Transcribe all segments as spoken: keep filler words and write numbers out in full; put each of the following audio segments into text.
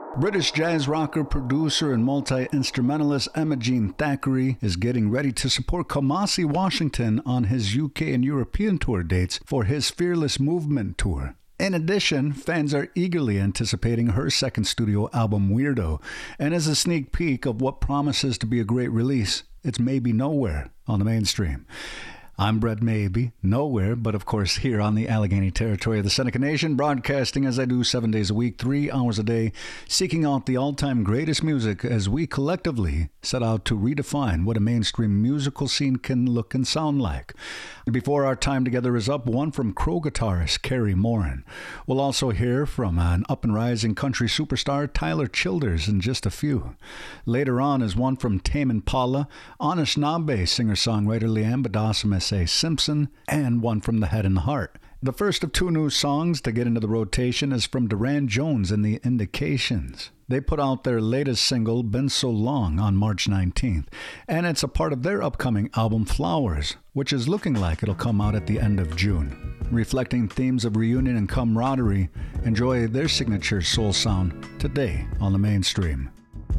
British jazz rocker, producer, and multi-instrumentalist Imogen Thackeray is getting ready to support Kamasi Washington on his U K and European tour dates for his Fearless Movement tour. In addition, fans are eagerly anticipating her second studio album, Weirdo, and as a sneak peek of what promises to be a great release, it's Maybe Nowhere on the mainstream. I'm Brett Maybe, nowhere, but of course here on the Allegheny territory of the Seneca Nation, broadcasting as I do seven days a week, three hours a day, seeking out the all-time greatest music as we collectively set out to redefine what a mainstream musical scene can look and sound like. Before our time together is up, one from Crow guitarist Kerry Moran. We'll also hear from an up-and-rising country superstar, Tyler Childers, in just a few. Later on is one from Tame Impala, Anishinaabe singer-songwriter Leanne Badassim Simpson, and one from The Head and the Heart. The first of two new songs to get into the rotation is from Duran Jones and the Indications. They put out their latest single, Been So Long, on March nineteenth, and it's a part of their upcoming album, Flowers, which is looking like it'll come out at the end of June. Reflecting themes of reunion and camaraderie, enjoy their signature soul sound today on the mainstream.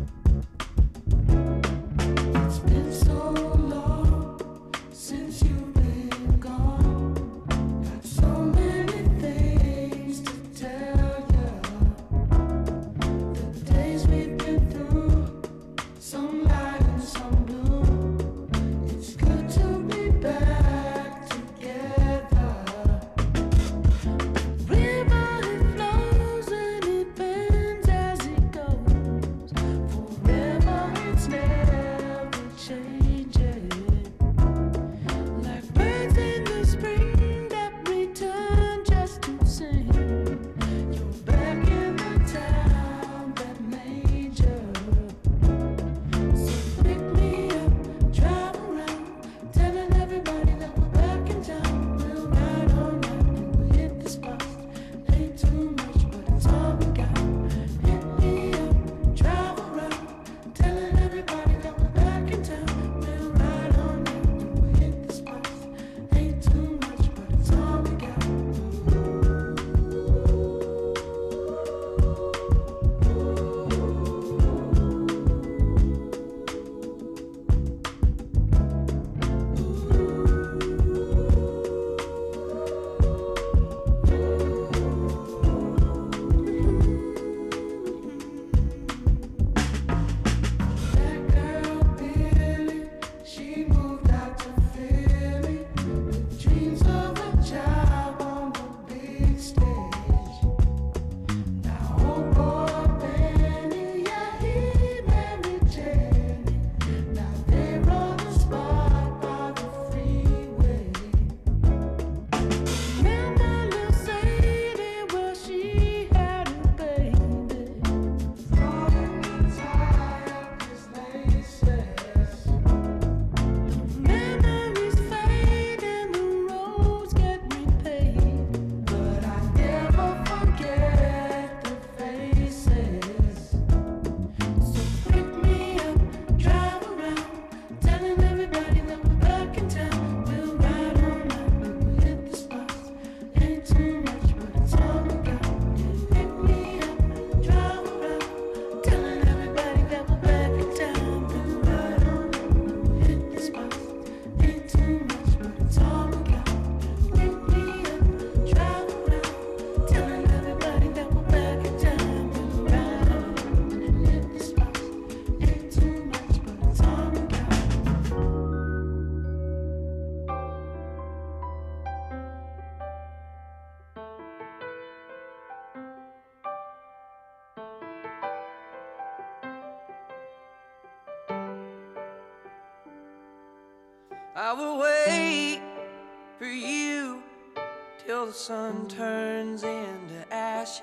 I will wait for you till the sun turns into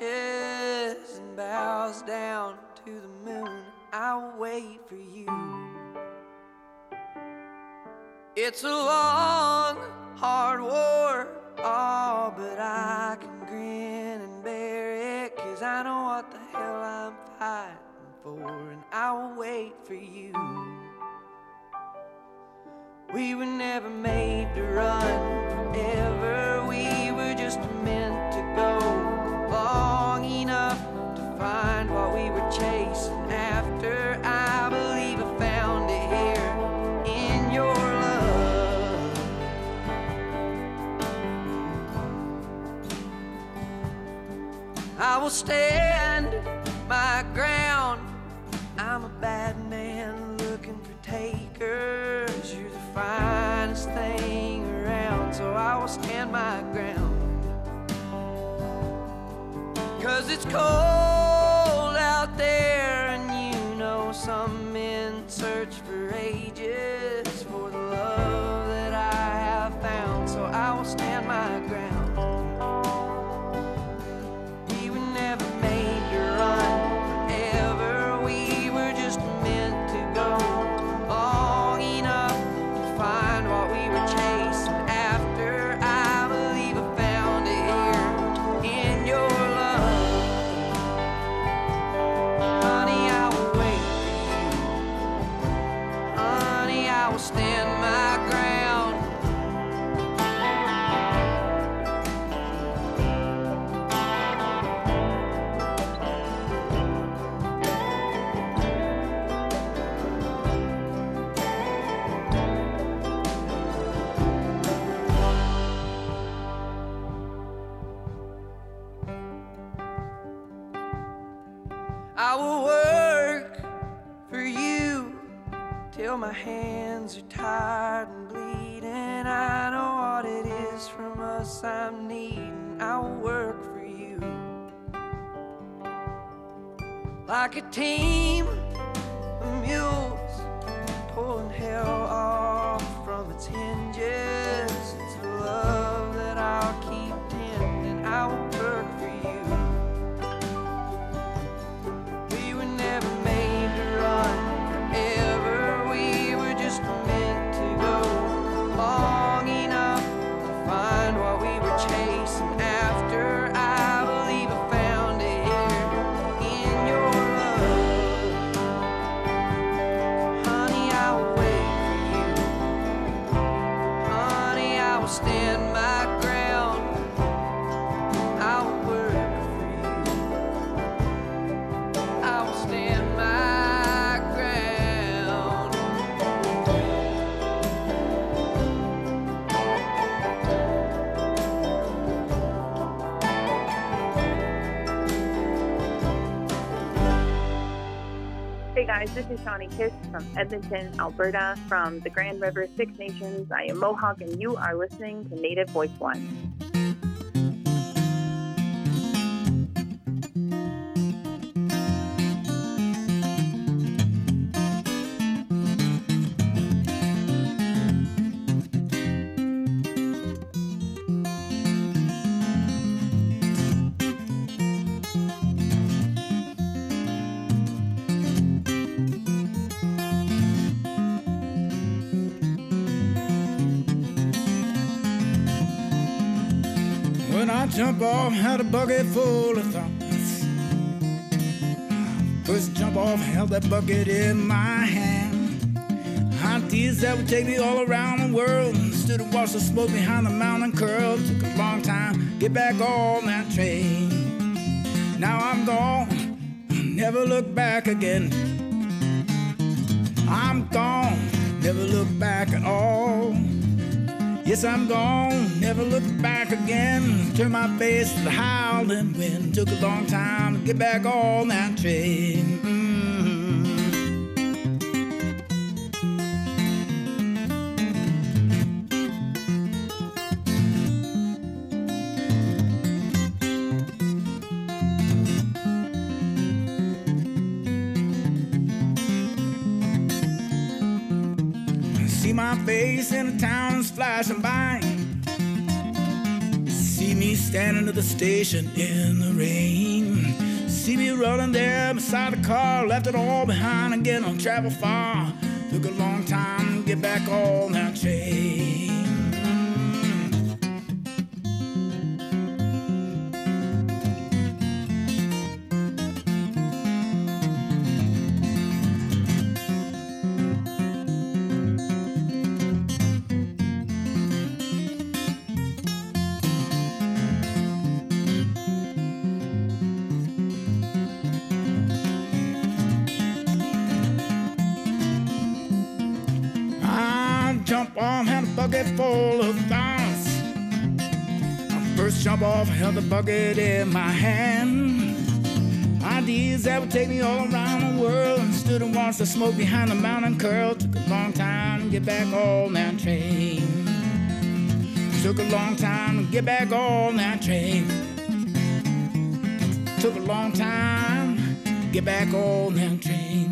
ashes and bows down to the moon. I'll wait for you. It's a long, hard war, oh, but I can grin and bear it, 'cause I know what the hell I'm fighting for, and I'll wait for you. We were never made to run forever. We were just meant to go long enough to find what we were chasing. I will stand my ground. I'm a bad man looking for takers. You're the finest thing around, so I will stand my ground. 'Cause it's cold out there, and you know some men search for ages for the love that I have found, so I will stand my ground. We were never made to run forever, we were just meant to go long enough to find what we were chasing after. I believe I found it here in your love. Honey, I will wait for you. Honey, I will stand my ground. I will work for you till my hands are tired and bleeding. I know what it is from us I'm needing. I will work for you like a team of mules pulling hell off from its hinges. It's the love that I'll keep tending. I will work for you. Never made to run forever, we were just meant to go long enough to find what we were chasing after. I believe I found it here in your love. Honey, I will wait for you. Honey, I will stand my ground. I will work for you. I will stand my ground. Hey guys, this is Shawnee Kiss from Edmonton, Alberta, from the Grand River Six Nations. I am Mohawk, and you are listening to Native Voice One. When I jump off, had a bucket full of thoughts. First jump off, held that bucket in my hand. Aunties that would take me all around the world. Stood and watched the smoke behind the mountain curl. Took a long time to get back on that train. Now I'm gone, never look back again. I'm gone, never look back at all. Yes, I'm gone, never look back again. Turn my face to the howling wind. Took a long time to get back on that train. Mm-hmm. See my face in the town's flashing by. See me standing at the station in the rain. See me running there beside the car. Left it all behind again on travel far. Took a long time to get back on that train. Jump on, had a bucket full of thoughts. first jump off, I held the bucket in my hand. Ideas that would take me all around the world, and stood and watched the smoke behind the mountain curl. Took a long time to get back on that train. Took a long time to get back on that train. Took a long time to get back on that train.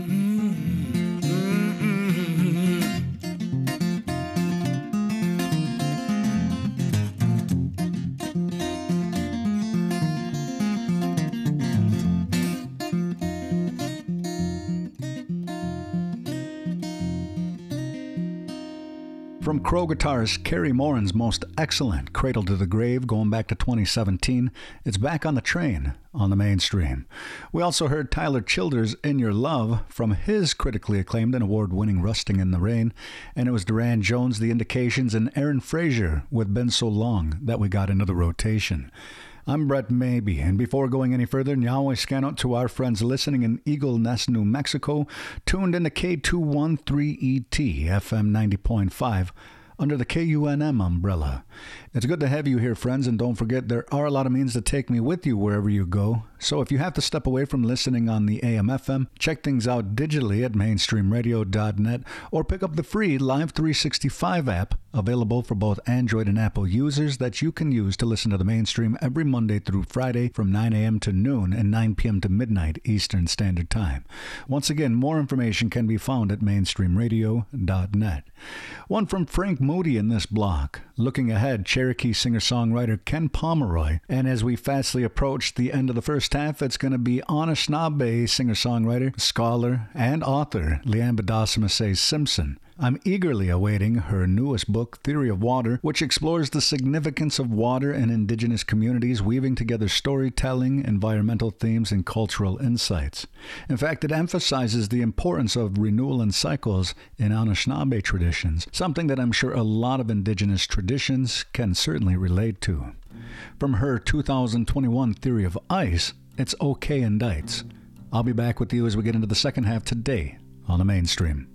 From Crow guitarist Kerry Moran's most excellent Cradle to the Grave going back to twenty seventeen, it's Back on the Train on the Mainstream. We also heard Tyler Childers' In Your Love from his critically acclaimed and award-winning Rusting in the Rain, and it was Duran Jones, The Indications, and Aaron Frazier with Been So Long that we got into the rotation. I'm Brett Maybe, and before going any further, now I scan out to our friends listening in Eagle Nest, New Mexico, tuned into K two one three E T, F M ninety point five, under the K U N M umbrella. It's good to have you here, friends, and don't forget there are a lot of means to take me with you wherever you go. So if you have to step away from listening on the A M F M, check things out digitally at mainstream radio dot net or pick up the free Live three sixty-five app available for both Android and Apple users that you can use to listen to the Mainstream every Monday through Friday from nine a.m. to noon and nine p.m. to midnight Eastern Standard Time. Once again, more information can be found at mainstream radio dot net. One from Frank Moody in this block. Looking ahead, Cherokee singer-songwriter Ken Pomeroy. And as we fastly approach the end of the first half, it's going to be Anishinaabe singer-songwriter, scholar, and author Leanne Badasimasay Simpson. I'm eagerly awaiting her newest book, Theory of Water, which explores the significance of water in indigenous communities, weaving together storytelling, environmental themes, and cultural insights. In fact, it emphasizes the importance of renewal and cycles in Anishinaabe traditions, something that I'm sure a lot of indigenous traditions can certainly relate to. From her two thousand twenty-one Theory of Ice, it's OK Indites. I'll be back with you as we get into the second half today on the Mainstream.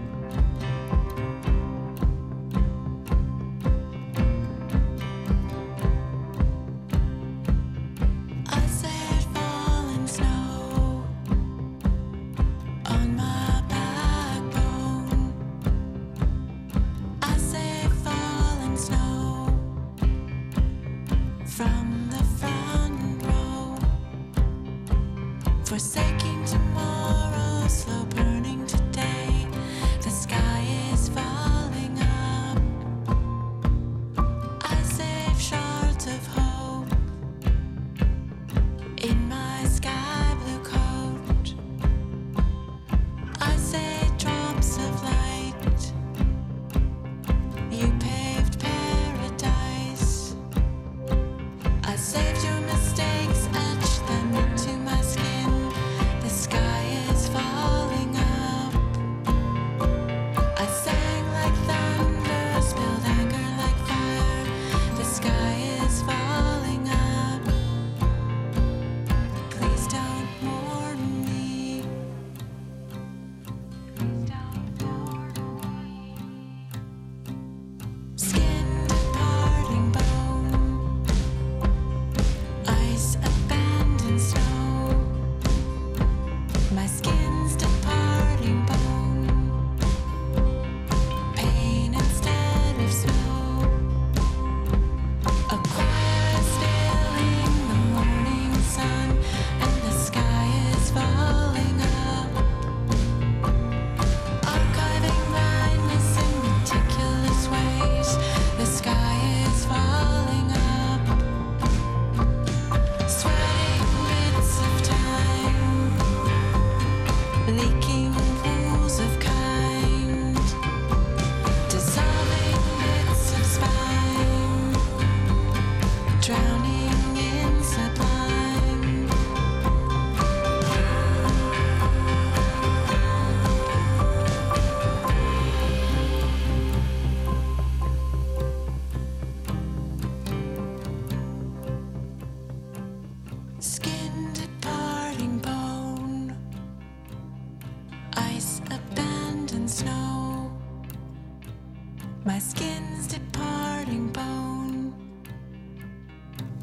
Forsaking tomorrow, slow burning today. The sky is falling up. I save shards of hope in my sky blue coat. I say drops of light. You paved paradise. I saved your mistakes, etched them into my skin. The sky is falling up. I sang like thunder, spilled anger like fire. The sky is falling up. Please don't mourn me. Please don't mourn me. Skin departing bone. Ice abandoned snow. My skin's departing bone. Pain instead of snow. A choir stealing the morning sun, and the sky is falling up. Archiving blindness in meticulous ways. The sky is falling up. Sweating bits of time. Leaking pools of kind, dissolving bits of spine, drowning in sublime. Skin departing bone. Ice abandoned snow. My skin's departing bone.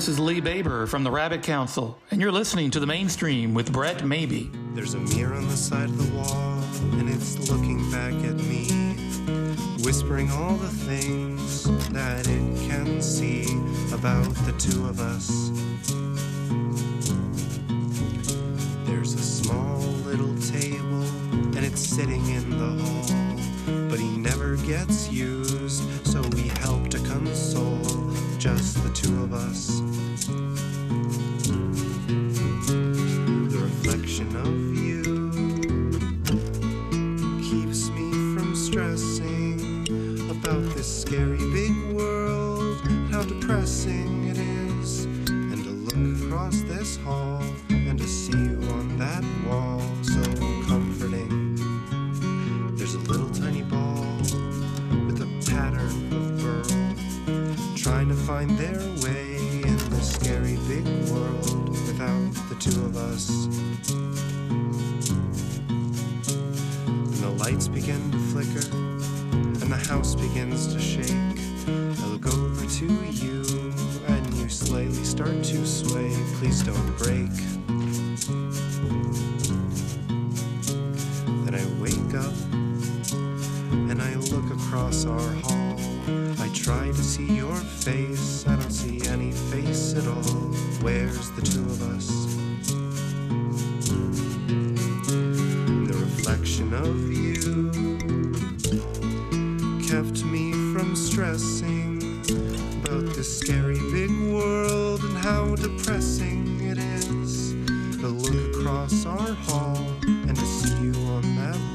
this is Lee Baber from the Rabbit Council, and you're listening to The Mainstream with Brett Maybe. There's a mirror on the side of the wall, and it's looking back at me, whispering all the things that it can see about the two of us. There's a small little table, and it's sitting in the hall, but he never gets used, so we help to console just the two of us. The reflection of you keeps me from stressing about this scary big world, how depressing it is, and to look across this hall and to see you on that wall, so comforting. There's a little tiny ball with a pattern of burl, trying to find their way in this scary big world without the two of us. And the lights begin to flicker, and the house begins to shake. I look over to you, and you slightly start to sway. Please don't break. Then I wake up, and I look across our hall. I try to see your face, I don't see any face at all. Where's the two of us? The reflection of you kept me from stressing about this scary big world and how depressing it is to look across our hall and to see you on that